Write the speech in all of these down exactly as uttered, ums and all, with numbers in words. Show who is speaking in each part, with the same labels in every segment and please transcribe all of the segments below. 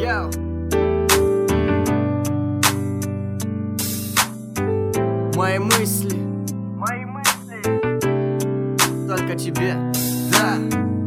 Speaker 1: Яу. Мои мысли,
Speaker 2: Мои мысли
Speaker 1: только тебе, да.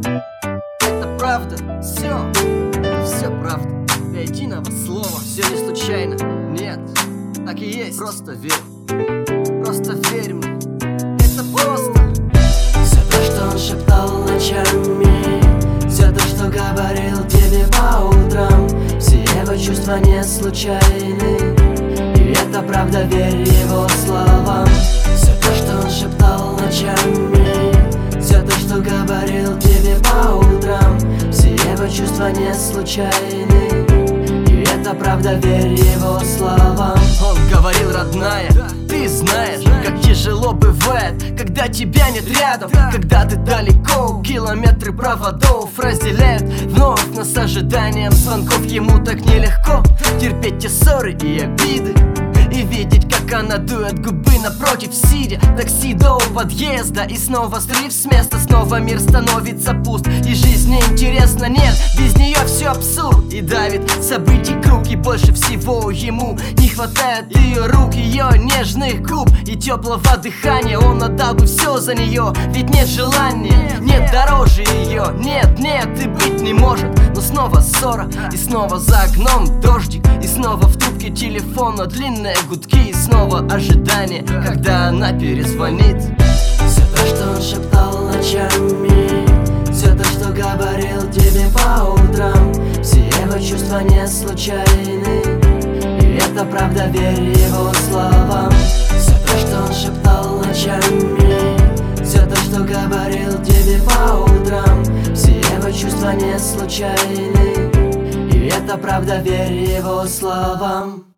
Speaker 1: Это правда, все, это все правда. До единого слова, все не случайно, нет, так и есть. Просто верь, просто верь мне, это просто.
Speaker 3: Все то, что он шептал ночами, все то, что говорил тебе по утрам, все его чувства не случайны, и это правда, верь его словам. Все то, что он шептал ночами, все то, что говорил тебе по утрам, все его чувства не случайны, и это правда, верь его словам.
Speaker 1: Он говорил: родная, ты знаешь, как тяжело бывает, когда тебя нет рядом, когда ты далеко. Километры проводов разделяют вновь нас ожиданием звонков. Ему так нелегко терпеть те ссоры и обиды, и видеть, как она дует губы напротив, сидя такси до подъезда. И снова срыв с места, снова мир становится пуст, и жизнь неинтересна, нет, без нее все абсурд. И давит событий круг, и больше всего ему не хватает ее рук, ее нежных губ и теплого дыхания. Он отдал бы все за нее, ведь нет желания, нет дороже ее, нет, нет, и быть не может. Но снова ссора, и снова за окном дождик, и снова в трубке телефона длинные гудки, и снова ожидание, когда она перезвонит.
Speaker 3: Все то, что он шептал ночами, все то, что говорил тебе по утрам, все его чувства не случайны, и это правда, верь его словам. Все то, что он шептал ночами, все то, что говорил тебе по утрам, все его чувства не случайны, и это правда, верь его словам.